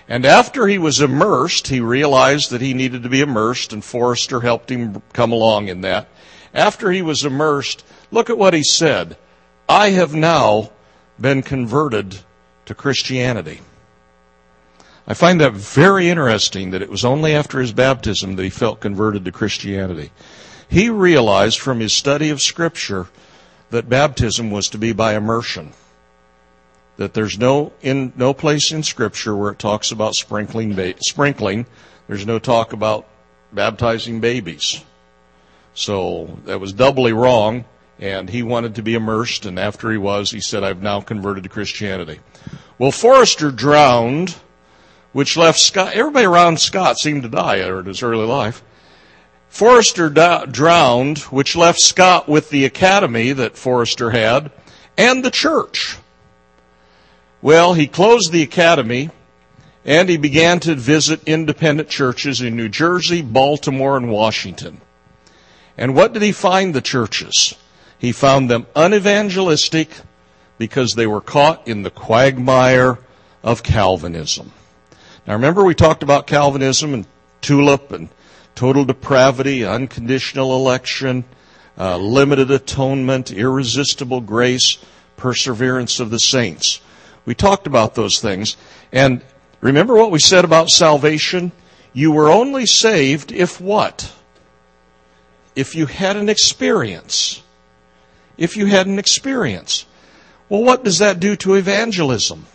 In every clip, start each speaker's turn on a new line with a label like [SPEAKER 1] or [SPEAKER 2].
[SPEAKER 1] And after he was immersed, he realized that he needed to be immersed, and Forrester helped him come along in that. After he was immersed, look at what he said. I have now been converted to Christianity. I find that very interesting that it was only after his baptism that he felt converted to Christianity. He realized from his study of Scripture that baptism was to be by immersion. That there's no place in Scripture where it talks about sprinkling. There's no talk about baptizing babies. So that was doubly wrong, and he wanted to be immersed, and after he said, I've now converted to Christianity. Well, Forrester drowned, which left Scott. Everybody around Scott seemed to die in his early life. Forrester drowned, which left Scott with the academy that Forrester had and the church. Well, he closed the academy, and he began to visit independent churches in New Jersey, Baltimore, and Washington. And what did he find the churches? He found them unevangelistic because they were caught in the quagmire of Calvinism. Now remember we talked about Calvinism and tulip and total depravity, unconditional election, limited atonement, irresistible grace, perseverance of the saints. We talked about those things. And remember what we said about salvation? You were only saved if what? If you had an experience. If you had an experience. Well, what does that do to evangelism?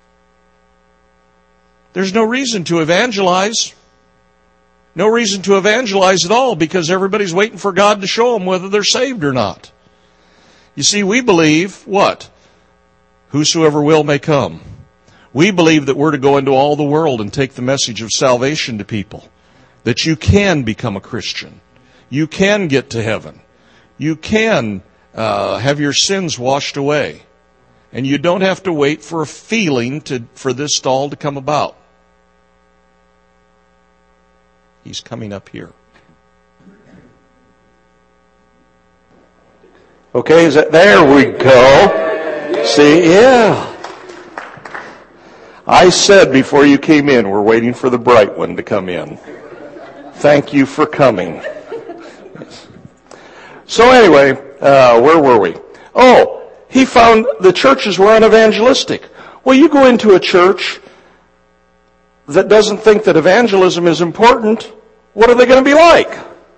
[SPEAKER 1] There's no reason to evangelize. No reason to evangelize at all because everybody's waiting for God to show them whether they're saved or not. You see, we believe what? Whosoever will may come. We believe that we're to go into all the world and take the message of salvation to people. That you can become a Christian. You can get to heaven. You can have your sins washed away. And you don't have to wait for a feeling for this all to come about. He's coming up here. Okay, there we go. See, yeah. I said before you came in, we're waiting for the bright one to come in. Thank you for coming. So anyway, where were we? Oh, he found the churches were unevangelistic. Well, you go into a church that doesn't think that evangelism is important, what are they going to be like?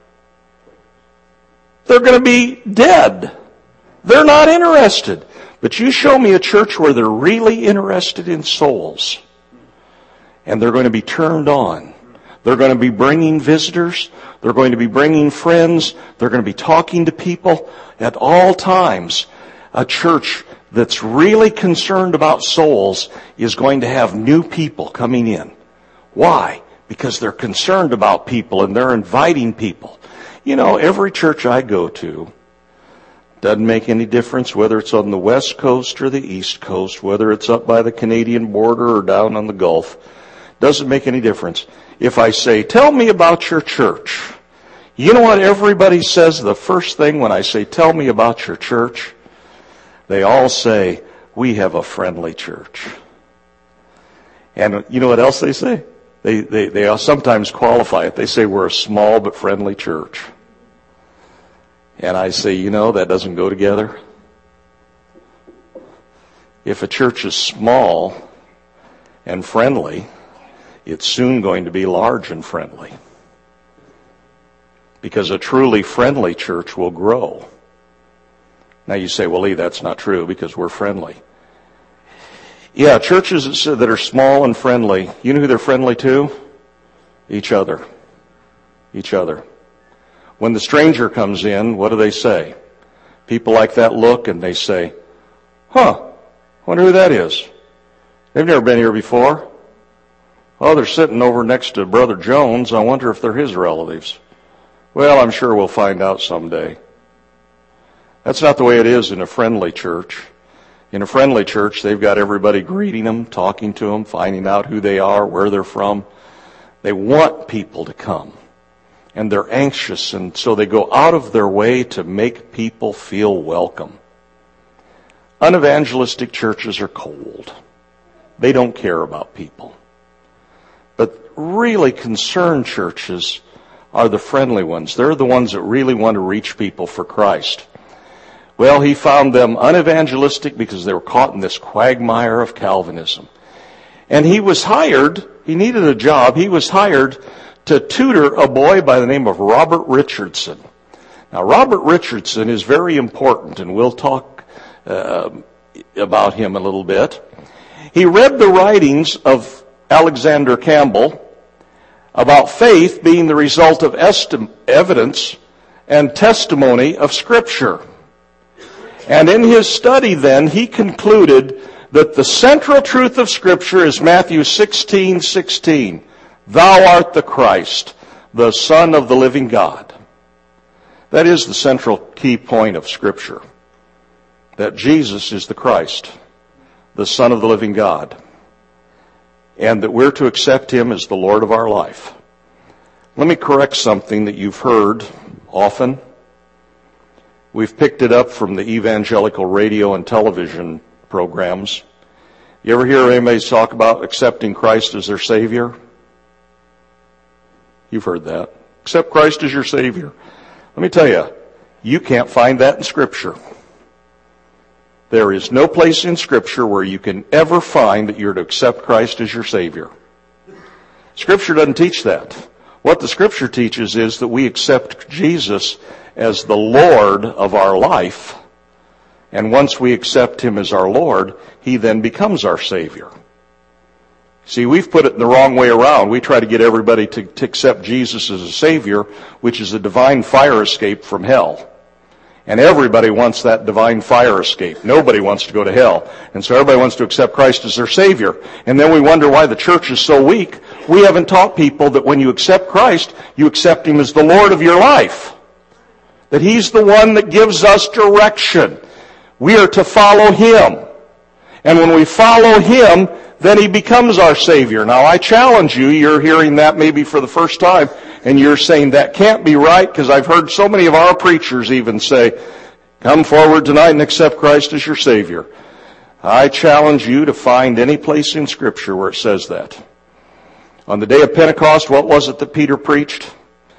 [SPEAKER 1] They're going to be dead. They're not interested. But you show me a church where they're really interested in souls, and they're going to be turned on. They're going to be bringing visitors. They're going to be bringing friends. They're going to be talking to people at all times. A church that's really concerned about souls is going to have new people coming in. Why? Because they're concerned about people and they're inviting people. You know, every church I go to, doesn't make any difference whether it's on the West Coast or the East Coast, whether it's up by the Canadian border or down on the Gulf. Doesn't make any difference. If I say, tell me about your church, you know what everybody says the first thing when I say, tell me about your church? They all say, we have a friendly church. And you know what else they say? They sometimes qualify it. They say we're a small but friendly church. And I say, you know, that doesn't go together. If a church is small and friendly, it's soon going to be large and friendly. Because a truly friendly church will grow. Now you say, well, Lee, that's not true because we're friendly. Yeah, churches that are small and friendly, you know who they're friendly to? Each other. Each other. When the stranger comes in, what do they say? People like that look and they say, wonder who that is. They've never been here before. Oh, they're sitting over next to Brother Jones. I wonder if they're his relatives. Well, I'm sure we'll find out someday. That's not the way it is in a friendly church. In a friendly church, they've got everybody greeting them, talking to them, finding out who they are, where they're from. They want people to come. And they're anxious, and so they go out of their way to make people feel welcome. Unevangelistic churches are cold. They don't care about people. But really concerned churches are the friendly ones. They're the ones that really want to reach people for Christ. Well, he found them unevangelistic because they were caught in this quagmire of Calvinism. And he was hired, he needed a job, he was hired to tutor a boy by the name of Robert Richardson. Now, Robert Richardson is very important, and we'll talk about him a little bit. He read the writings of Alexander Campbell about faith being the result of evidence and testimony of Scripture. And in his study then, he concluded that the central truth of Scripture is Matthew 16:16. Thou art the Christ, the Son of the living God. That is the central key point of Scripture. That Jesus is the Christ, the Son of the living God. And that we're to accept Him as the Lord of our life. Let me correct something that you've heard often. We've picked it up from the evangelical radio and television programs. You ever hear anybody talk about accepting Christ as their Savior? You've heard that. Accept Christ as your Savior. Let me tell you, you can't find that in Scripture. There is no place in Scripture where you can ever find that you're to accept Christ as your Savior. Scripture doesn't teach that. What the Scripture teaches is that we accept Jesus as the Lord of our life. And once we accept Him as our Lord, He then becomes our Savior. See, we've put it the wrong way around. We try to get everybody to accept Jesus as a Savior, which is a divine fire escape from hell. And everybody wants that divine fire escape. Nobody wants to go to hell. And so everybody wants to accept Christ as their Savior. And then we wonder why the church is so weak. We haven't taught people that when you accept Christ, you accept Him as the Lord of your life. That He's the one that gives us direction. We are to follow Him. And when we follow Him, then He becomes our Savior. Now, I challenge you, you're hearing that maybe for the first time, and you're saying that can't be right, because I've heard so many of our preachers even say, come forward tonight and accept Christ as your Savior. I challenge you to find any place in Scripture where it says that. On the day of Pentecost, what was it that Peter preached?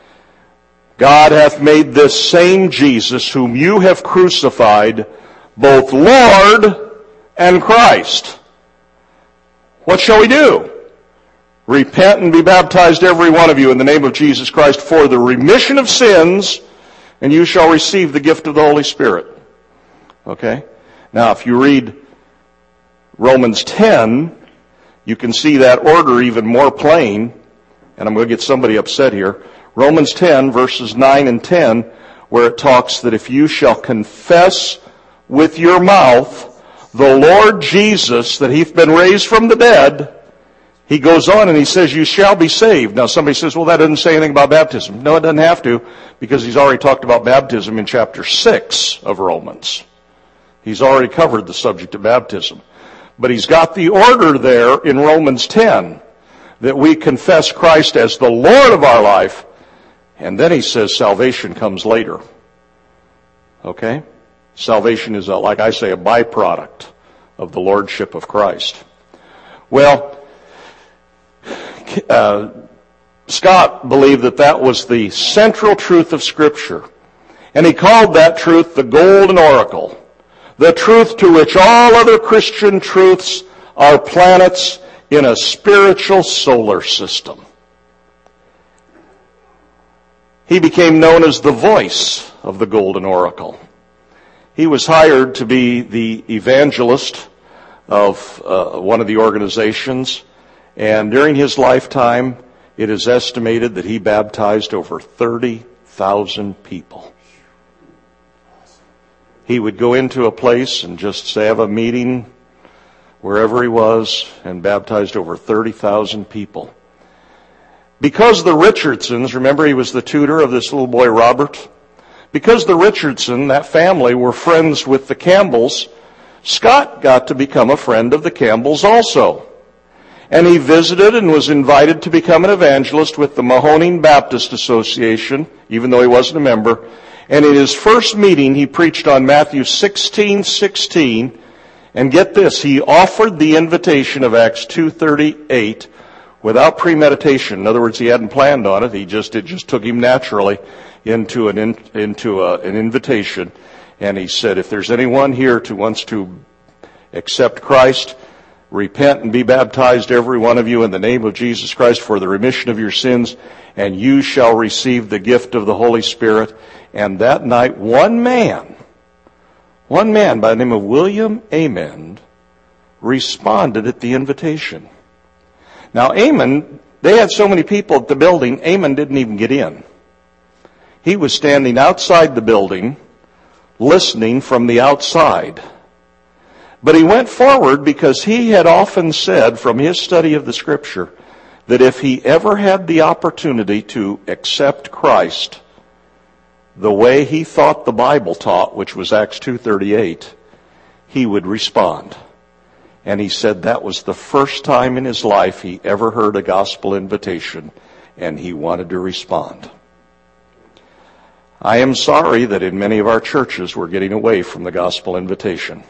[SPEAKER 1] God hath made this same Jesus, whom you have crucified, both Lord and Christ. What shall we do? Repent and be baptized, every one of you, in the name of Jesus Christ for the remission of sins, and you shall receive the gift of the Holy Spirit. Okay? Now, if you read Romans 10, you can see that order even more plain, and I'm going to get somebody upset here. Romans 10, verses 9 and 10, where it talks that if you shall confess with your mouth the Lord Jesus, that He's been raised from the dead, he goes on and he says, you shall be saved. Now somebody says, well, that doesn't say anything about baptism. No, it doesn't have to, because he's already talked about baptism in chapter 6 of Romans. He's already covered the subject of baptism. But he's got the order there in Romans 10 that we confess Christ as the Lord of our life, and then he says salvation comes later. Okay? Salvation is, like I say, a byproduct of the lordship of Christ. Well, Scott believed that that was the central truth of Scripture. And he called that truth the golden oracle, the truth to which all other Christian truths are planets in a spiritual solar system. He became known as the voice of the golden oracle. He was hired to be the evangelist of one of the organizations, and during his lifetime, it is estimated that he baptized over 30,000 people. He would go into a place and just have a meeting wherever he was and baptized over 30,000 people. Because the Richardsons, remember he was the tutor of this little boy Robert? Because the Richardson, that family, were friends with the Campbells, Scott got to become a friend of the Campbells also. And he visited and was invited to become an evangelist with the Mahoning Baptist Association, even though he wasn't a member. And in his first meeting, he preached on Matthew 16:16. And get this, he offered the invitation of Acts 2:38, without premeditation. In other words, he hadn't planned on it. It just took him naturally into an invitation. And he said, if there's anyone here who wants to accept Christ, repent and be baptized, every one of you, in the name of Jesus Christ for the remission of your sins, and you shall receive the gift of the Holy Spirit. And that night, one man by the name of William Amend responded at the invitation. Now, Amon, they had so many people at the building, Amon didn't even get in. He was standing outside the building, listening from the outside. But he went forward because he had often said from his study of the Scripture that if he ever had the opportunity to accept Christ the way he thought the Bible taught, which was Acts 2:38, he would respond. And he said that was the first time in his life he ever heard a gospel invitation, and he wanted to respond. I am sorry that in many of our churches we're getting away from the gospel invitation.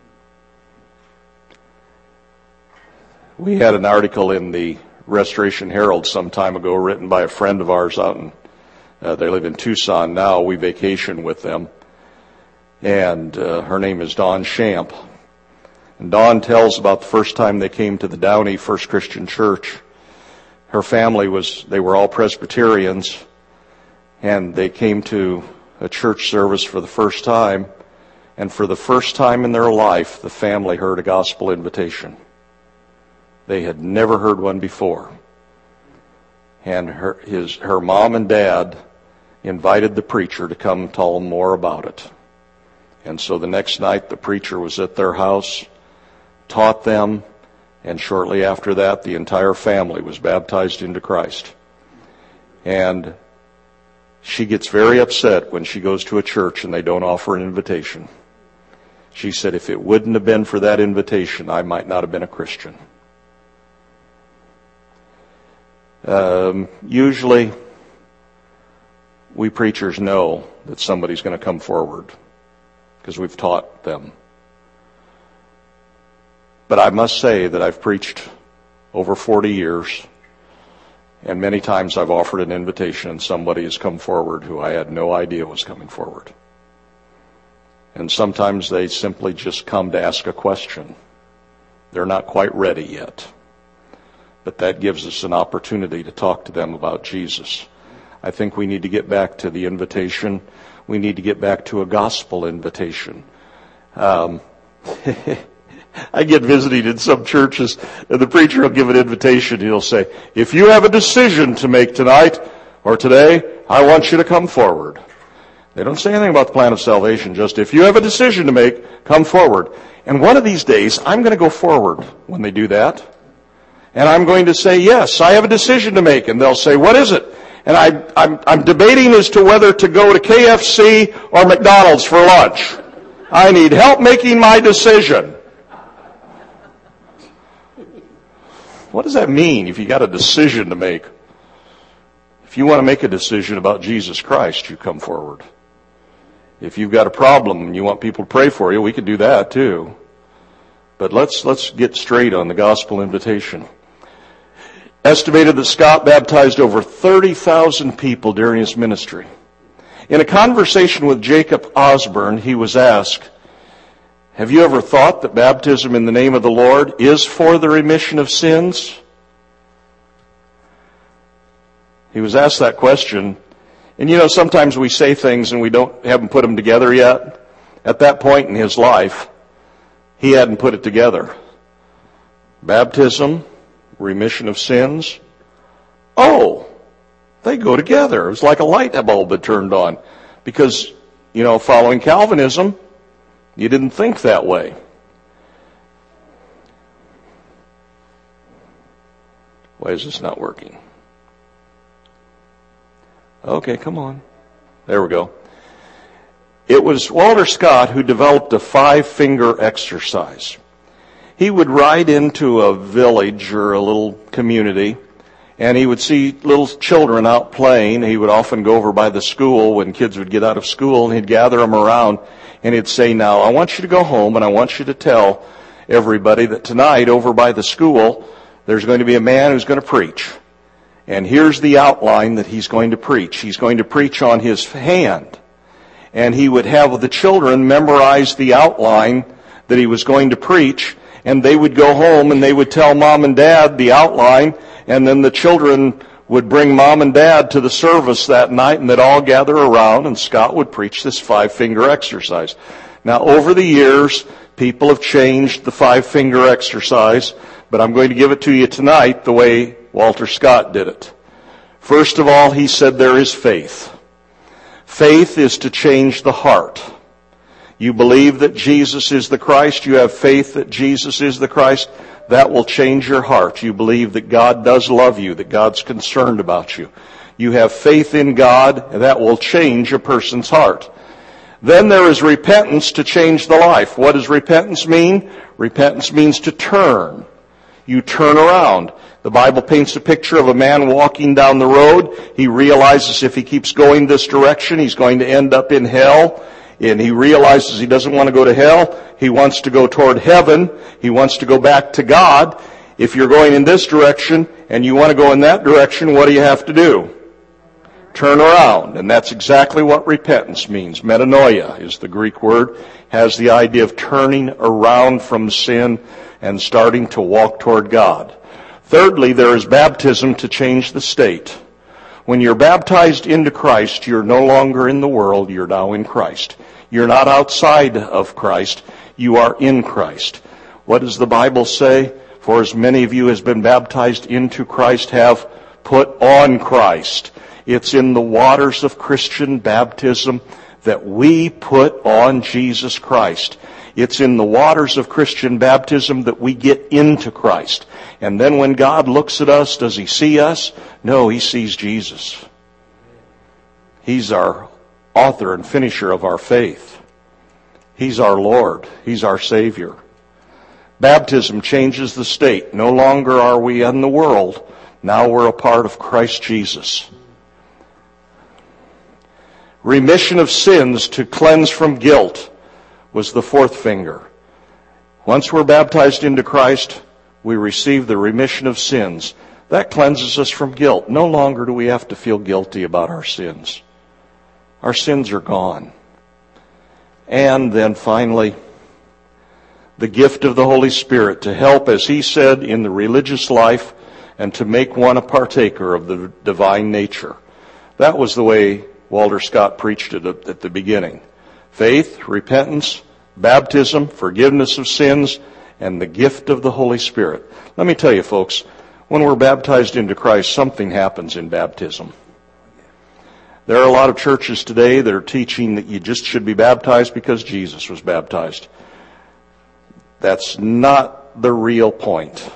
[SPEAKER 1] We had an article in the Restoration Herald some time ago written by a friend of ours out in, they live in Tucson now. We vacation with them. And her name is Dawn Champ. And Dawn tells about the first time they came to the Downey First Christian Church. Her family they were all Presbyterians, and they came to a church service for the first time, and for the first time in their life, the family heard a gospel invitation. They had never heard one before. And her mom and dad invited the preacher to come tell them more about it. And so the next night, the preacher was at their house, taught them, and shortly after that, the entire family was baptized into Christ. And she gets very upset when she goes to a church and they don't offer an invitation. She said, if it wouldn't have been for that invitation, I might not have been a Christian. Usually, we preachers know that somebody's going to come forward because we've taught them. But I must say that I've preached over 40 years, and many times I've offered an invitation and somebody has come forward who I had no idea was coming forward. And sometimes they simply just come to ask a question. They're not quite ready yet. But that gives us an opportunity to talk to them about Jesus. I think we need to get back to the invitation. We need to get back to a gospel invitation. I get visited in some churches, and the preacher will give an invitation. He'll say, if you have a decision to make tonight or today, I want you to come forward. They don't say anything about the plan of salvation, just if you have a decision to make, come forward. And one of these days, I'm going to go forward when they do that. And I'm going to say, yes, I have a decision to make. And they'll say, what is it? And I'm debating as to whether to go to KFC or McDonald's for lunch. I need help making my decision. What does that mean if you got a decision to make? If you want to make a decision about Jesus Christ, you come forward. If you've got a problem and you want people to pray for you, we can do that too. But let's get straight on the gospel invitation. Estimated that Scott baptized over 30,000 people during his ministry. In a conversation with Jacob Osborne, he was asked, have you ever thought that baptism in the name of the Lord is for the remission of sins? He was asked that question. And sometimes we say things and we haven't put them together yet. At that point in his life, he hadn't put it together. Baptism, remission of sins. Oh, they go together. It was like a light bulb had turned on. Because, following Calvinism, you didn't think that way. Why is this not working? Okay, come on. There we go. It was Walter Scott who developed a 5-finger exercise. He would ride into a village or a little community, and he would see little children out playing. He would often go over by the school when kids would get out of school, and he'd gather them around, and he'd say, now, I want you to go home, and I want you to tell everybody that tonight over by the school, there's going to be a man who's going to preach. And here's the outline that he's going to preach. He's going to preach on his hand. And he would have the children memorize the outline that he was going to preach. And they would go home and they would tell mom and dad the outline. And then the children would bring mom and dad to the service that night, and they'd all gather around, and Scott would preach this 5-finger exercise. Now, over the years, people have changed the 5-finger exercise, but I'm going to give it to you tonight the way Walter Scott did it. First of all, he said there is faith. Faith is to change the heart. You believe that Jesus is the Christ, you have faith that Jesus is the Christ, that will change your heart. You believe that God does love you, that God's concerned about you. You have faith in God, and that will change a person's heart. Then there is repentance to change the life. What does repentance mean? Repentance means to turn. You turn around. The Bible paints a picture of a man walking down the road. He realizes if he keeps going this direction, he's going to end up in hell. And he realizes he doesn't want to go to hell. He wants to go toward heaven. He wants to go back to God. If you're going in this direction and you want to go in that direction, what do you have to do? Turn around. And that's exactly what repentance means. Metanoia is the Greek word. Has the idea of turning around from sin and starting to walk toward God. Thirdly, there is baptism to change the state. When you're baptized into Christ, you're no longer in the world, you're now in Christ. You're not outside of Christ, you are in Christ. What does the Bible say? For as many of you as been baptized into Christ have put on Christ. It's in the waters of Christian baptism that we put on Jesus Christ. It's in the waters of Christian baptism that we get into Christ. And then when God looks at us, does He see us? No, He sees Jesus. He's our author and finisher of our faith. He's our Lord. He's our Savior. Baptism changes the state. No longer are we in the world. Now we're a part of Christ Jesus. Remission of sins to cleanse from guilt was the fourth finger. Once we're baptized into Christ, we receive the remission of sins. That cleanses us from guilt. No longer do we have to feel guilty about our sins. Our sins are gone. And then finally, the gift of the Holy Spirit to help, as he said, in the religious life and to make one a partaker of the divine nature. That was the way Walter Scott preached it at the beginning. Faith, repentance, baptism, forgiveness of sins, and the gift of the Holy Spirit. Let me tell you, folks, when we're baptized into Christ, something happens in baptism. There are a lot of churches today that are teaching that you just should be baptized because Jesus was baptized. That's not the real point.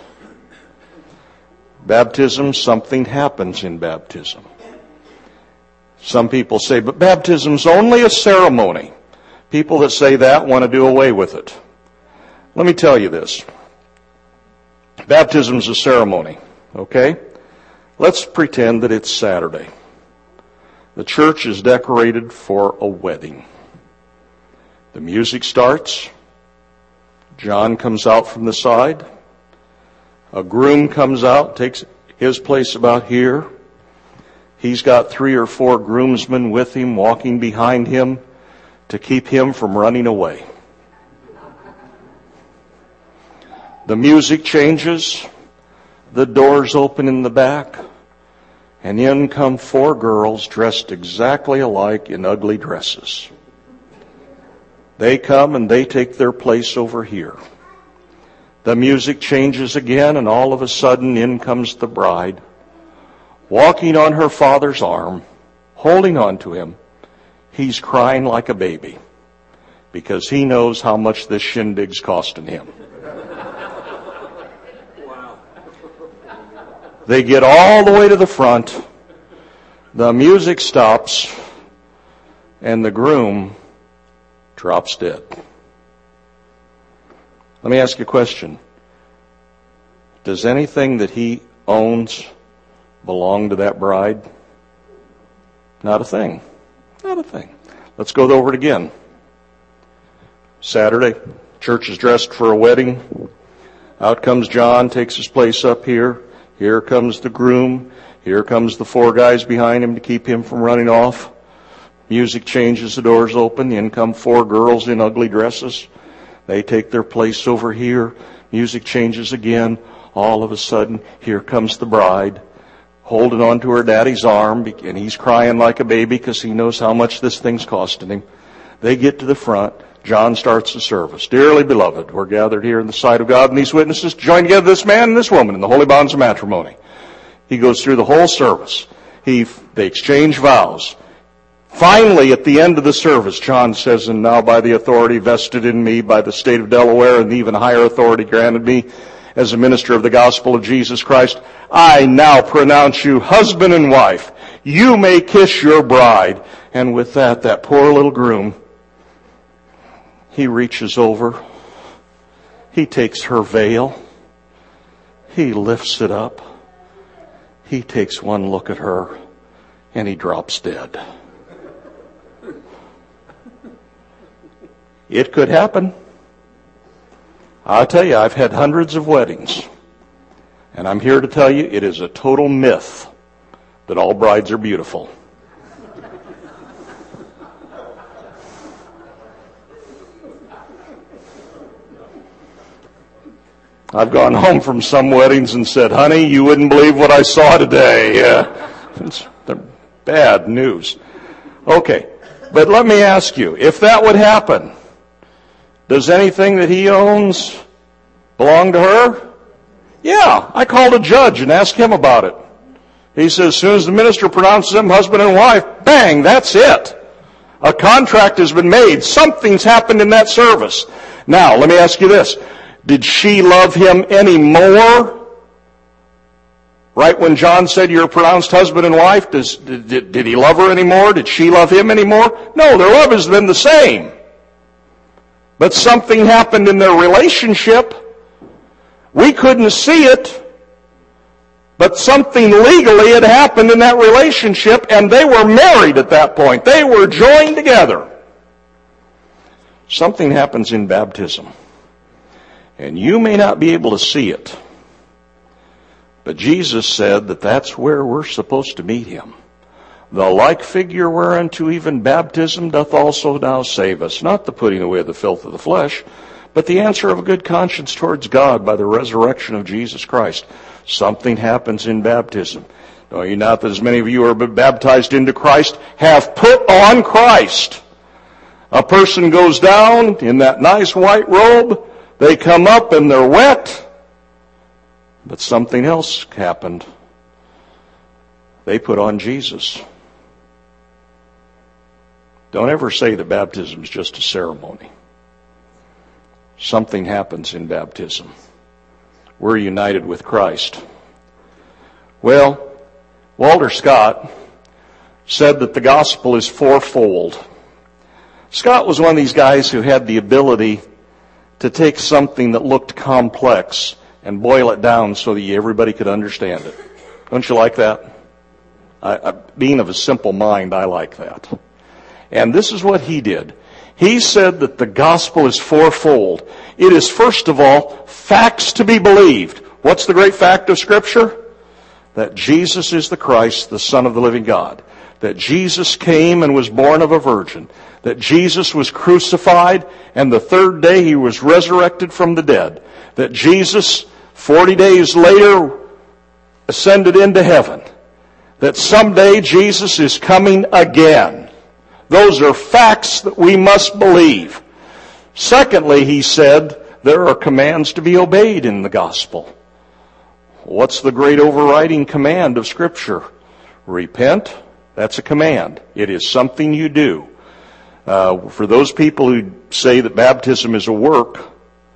[SPEAKER 1] Baptism, something happens in baptism. Some people say, but baptism's only a ceremony. People that say that want to do away with it. Let me tell you this. Baptism's a ceremony, okay? Let's pretend that it's Saturday. The church is decorated for a wedding. The music starts. John comes out from the side. A groom comes out, takes his place about here. He's got 3 or 4 groomsmen with him, walking behind him to keep him from running away. The music changes. The doors open in the back. And in come 4 girls dressed exactly alike in ugly dresses. They come and they take their place over here. The music changes again, and all of a sudden in comes the bride, walking on her father's arm, holding on to him. He's crying like a baby because he knows how much this shindig's costing him. They get all the way to the front. The music stops, and the groom drops dead. Let me ask you a question. Does anything that he owns belong to that bride? Not a thing. Not a thing. Let's go over it again. Saturday, church is dressed for a wedding. Out comes John, takes his place up here. Here comes the groom. Here comes the 4 guys behind him to keep him from running off. Music changes, the doors open. In come 4 girls in ugly dresses. They take their place over here. Music changes again. All of a sudden, here comes the bride, holding on to her daddy's arm, and he's crying like a baby because he knows how much this thing's costing him. They get to the front. John starts the service. Dearly beloved, we're gathered here in the sight of God and these witnesses to join together this man and this woman in the holy bonds of matrimony. He goes through the whole service. They exchange vows. Finally, at the end of the service, John says, and now by the authority vested in me by the state of Delaware and the even higher authority granted me as a minister of the gospel of Jesus Christ, I now pronounce you husband and wife. You may kiss your bride. And with that poor little groom, he reaches over. He takes her veil. He lifts it up. He takes one look at her, and he drops dead. It could happen. I'll tell you, I've had hundreds of weddings, and I'm here to tell you it is a total myth that all brides are beautiful. I've gone home from some weddings and said, honey, you wouldn't believe what I saw today. They're bad news. Okay, but let me ask you, if that would happen, does anything that he owns belong to her? Yeah, I called a judge and asked him about it. He says, as soon as the minister pronounces them husband and wife, bang, that's it. A contract has been made. Something's happened in that service. Now, let me ask you this. Did she love him any more? Right when John said you're pronounced husband and wife, did he love her anymore? Did she love him anymore? No, their love has been the same. But something happened in their relationship. We couldn't see it, but something legally had happened in that relationship, and they were married at that point. They were joined together. Something happens in baptism. And you may not be able to see it. But Jesus said that that's where we're supposed to meet him. The like figure whereunto even baptism doth also now save us. Not the putting away of the filth of the flesh, but the answer of a good conscience towards God by the resurrection of Jesus Christ. Something happens in baptism. Know you not that as many of you are baptized into Christ have put on Christ? A person goes down in that nice white robe. They come up and they're wet, but something else happened. They put on Jesus. Don't ever say that baptism is just a ceremony. Something happens in baptism. We're united with Christ. Well, Walter Scott said that the gospel is fourfold. Scott was one of these guys who had the ability to take something that looked complex and boil it down so that everybody could understand it. Don't you like that? Being of a simple mind, I like that. And this is what he did. He said that the gospel is fourfold. It is, first of all, facts to be believed. What's the great fact of Scripture? That Jesus is the Christ, the Son of the living God. That Jesus came and was born of a virgin. That Jesus was crucified, and the third day he was resurrected from the dead. That Jesus, 40 days later, ascended into heaven. That someday Jesus is coming again. Those are facts that we must believe. Secondly, he said, there are commands to be obeyed in the gospel. What's the great overriding command of Scripture? Repent. That's a command. It is something you do. For those people who say that baptism is a work,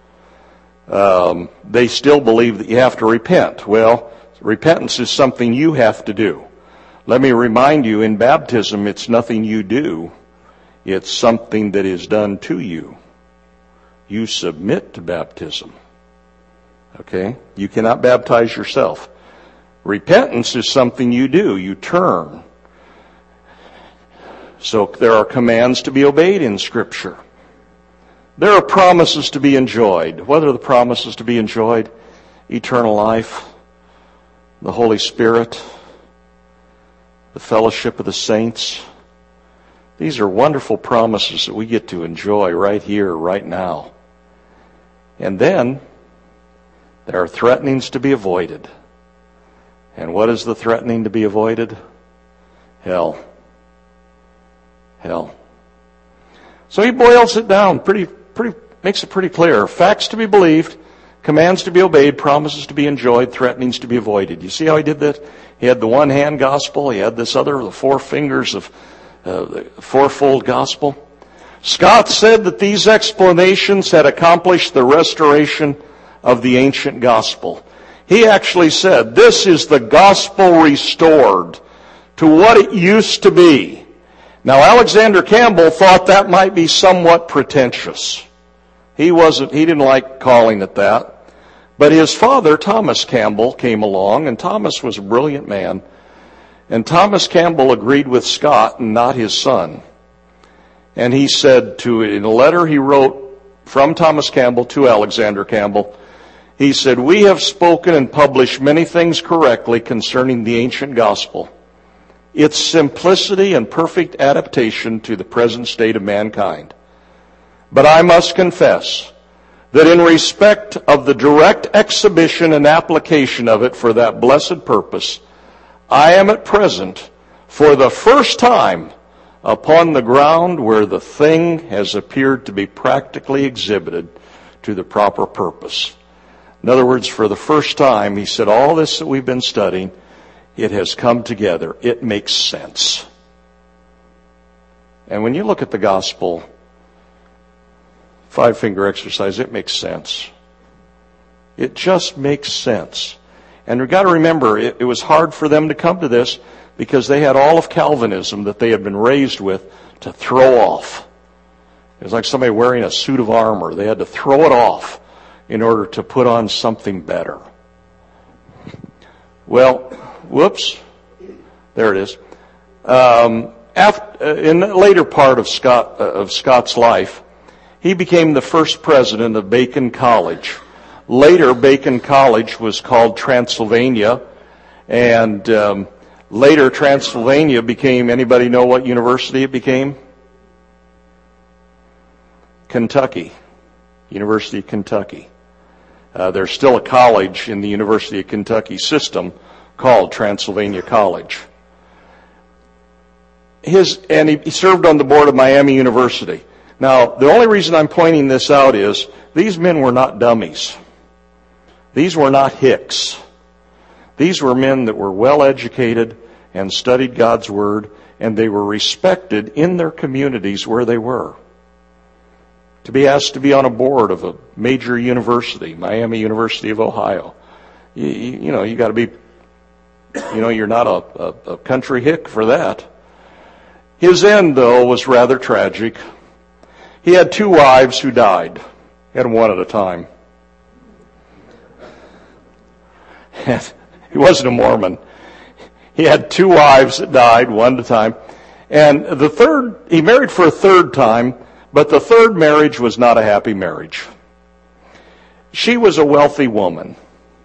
[SPEAKER 1] they still believe that you have to repent. Well, repentance is something you have to do. Let me remind you, in baptism, it's nothing you do. It's something that is done to you. You submit to baptism. Okay? You cannot baptize yourself. Repentance is something you do. You turn. So there are commands to be obeyed in Scripture. There are promises to be enjoyed. What are the promises to be enjoyed? Eternal life, the Holy Spirit, the fellowship of the saints. These are wonderful promises that we get to enjoy right here, right now. And then there are threatenings to be avoided. And what is the threatening to be avoided? Hell. Hell. So he boils it down, makes it pretty clear. Facts to be believed, commands to be obeyed, promises to be enjoyed, threatenings to be avoided. You see how he did that? He had the one-hand gospel. He had this other, the four fingers of the fourfold gospel. Scott said that these explanations had accomplished the restoration of the ancient gospel. He actually said, this is the gospel restored to what it used to be. Now, Alexander Campbell thought that might be somewhat pretentious. He didn't like calling it that. But his father, Thomas Campbell, came along, and Thomas was a brilliant man. And Thomas Campbell agreed with Scott and not his son. And he said in a letter he wrote from Thomas Campbell to Alexander Campbell, he said, we have spoken and published many things correctly concerning the ancient gospel, its simplicity and perfect adaptation to the present state of mankind. But I must confess that in respect of the direct exhibition and application of it for that blessed purpose, I am at present, for the first time, upon the ground where the thing has appeared to be practically exhibited to the proper purpose. In other words, for the first time, he said, all this that we've been studying, it has come together. It makes sense. And when you look at the gospel, five-finger exercise, it makes sense. It just makes sense. And we've got to remember, it was hard for them to come to this because they had all of Calvinism that they had been raised with to throw off. It was like somebody wearing a suit of armor. They had to throw it off in order to put on something better. Well, whoops. There it is. In the later part of Scott's life, he became the first president of Bacone College. Later, Bacone College was called Transylvania, and later Transylvania became, anybody know what university it became? Kentucky, University of Kentucky. There's still a college in the University of Kentucky system called Transylvania College. He served on the board of Miami University. Now, the only reason I'm pointing this out is these men were not dummies. These were not hicks. These were men that were well educated and studied God's Word, and they were respected in their communities where they were. To be asked to be on a board of a major university, Miami University of Ohio, you got to be, you're not a country hick for that. His end, though, was rather tragic. He had two wives who died. He had them one at a time. He wasn't a Mormon. He had two wives that died one at a time. And the third, he married for a third time, but the third marriage was not a happy marriage. She was a wealthy woman.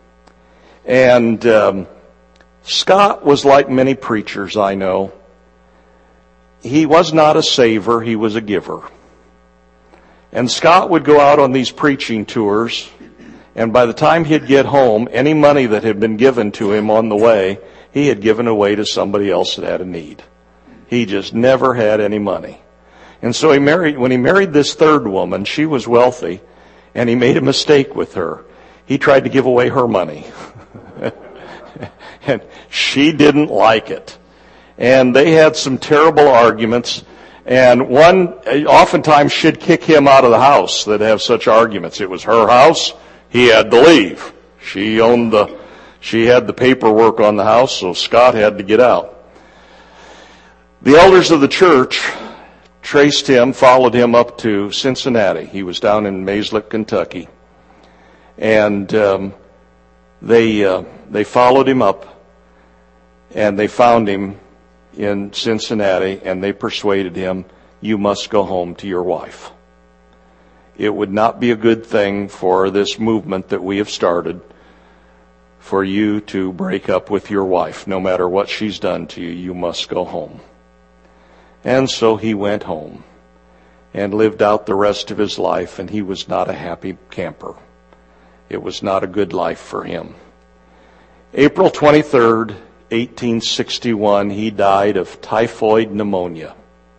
[SPEAKER 1] And Scott was like many preachers I know. He was not a saver, he was a giver. And Scott would go out on these preaching tours, and by the time he'd get home, any money that had been given to him on the way, he had given away to somebody else that had a need. He just never had any money. And so when he married this third woman, she was wealthy, and he made a mistake with her. He tried to give away her money. And she didn't like it. And they had some terrible arguments. And oftentimes she'd kick him out of the house that have such arguments. It was her house. He had to leave. She had the paperwork on the house, so Scott had to get out. The elders of the church followed him up to Cincinnati. He was down in Mayslick, Kentucky. And they followed him up, and they found him in Cincinnati, and they persuaded him, you must go home to your wife. it would not be a good thing for this movement that we have started for you to break up with your wife. No matter what she's done to you, you must go home. And so he went home and lived out the rest of his life, and he was not a happy camper. It was not a good life for him. April 23rd, 1861, he died of typhoid pneumonia.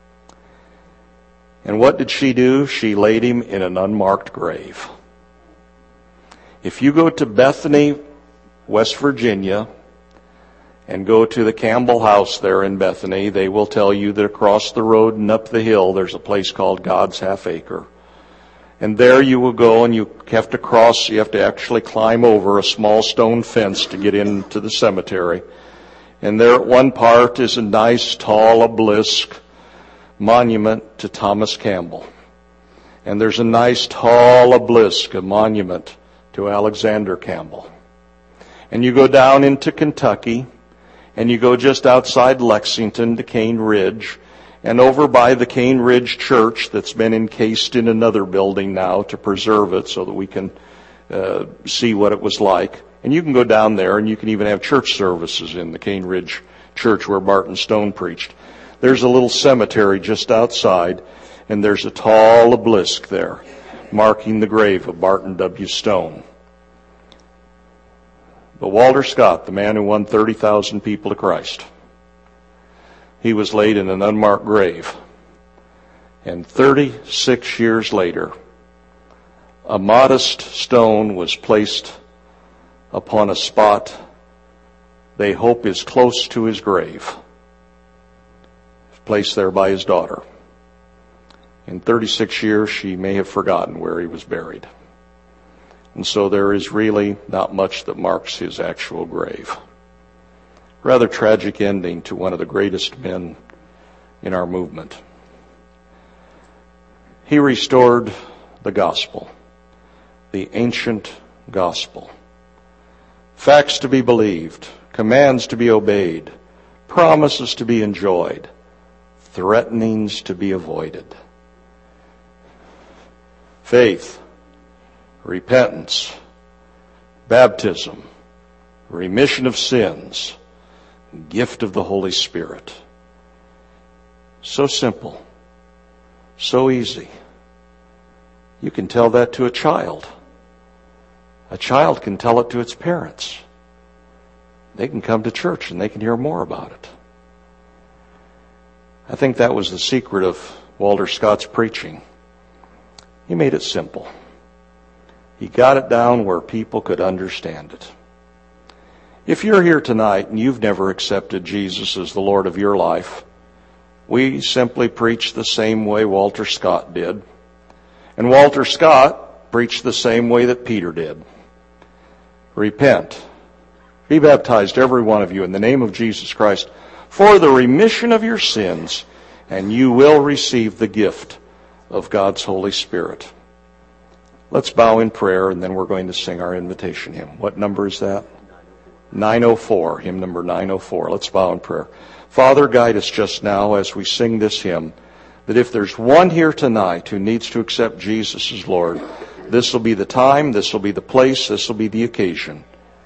[SPEAKER 1] And what did she do? She laid him in an unmarked grave. If you go to Bethany, West Virginia, and go to the Campbell House there in Bethany, they will tell you that across the road and up the hill there's a place called God's Half Acre. And there you will go, and you have to actually climb over a small stone fence to get into the cemetery. And there at one part is a nice tall obelisk monument to Thomas Campbell. And there's a nice tall obelisk, a monument to Alexander Campbell. And you go down into Kentucky, and you go just outside Lexington to Cane Ridge, and over by the Cane Ridge Church that's been encased in another building now to preserve it so that we can see what it was like. And you can go down there, and you can even have church services in the Cane Ridge Church where Barton Stone preached. There's a little cemetery just outside, and there's a tall obelisk there marking the grave of Barton W. Stone. But Walter Scott, the man who won 30,000 people to Christ, he was laid in an unmarked grave. And 36 years later, a modest stone was placed upon a spot they hope is close to his grave, placed there by his daughter. In 36 years, she may have forgotten where he was buried. And so there is really not much that marks his actual grave. Rather tragic ending to one of the greatest men in our movement. He restored the gospel, the ancient gospel. Facts to be believed, commands to be obeyed, promises to be enjoyed, threatenings to be avoided. Faith, repentance, baptism, remission of sins, gift of the Holy Spirit. So simple, so easy. You can tell that to a child. A child can tell it to its parents. They can come to church and they can hear more about it. I think that was the secret of Walter Scott's preaching. He made it simple. He got it down where people could understand it. If you're here tonight and you've never accepted Jesus as the Lord of your life, we simply preach the same way Walter Scott did. And Walter Scott preached the same way that Peter did. Repent. Be baptized, every one of you, in the name of Jesus Christ for the remission of your sins, and you will receive the gift of God's Holy Spirit. Let's bow in prayer, and then we're going to sing our invitation hymn. What number is that? 904, hymn number 904. Let's bow in prayer. Father, guide us just now as we sing this hymn, that if there's one here tonight who needs to accept Jesus as Lord, this will be the time, this will be the place, this will be the occasion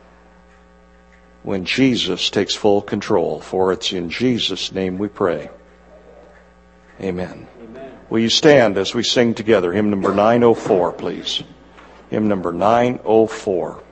[SPEAKER 1] when Jesus takes full control. For it's in Jesus' name we pray. Amen. Will you stand as we sing together hymn number 904, please? Hymn number 904.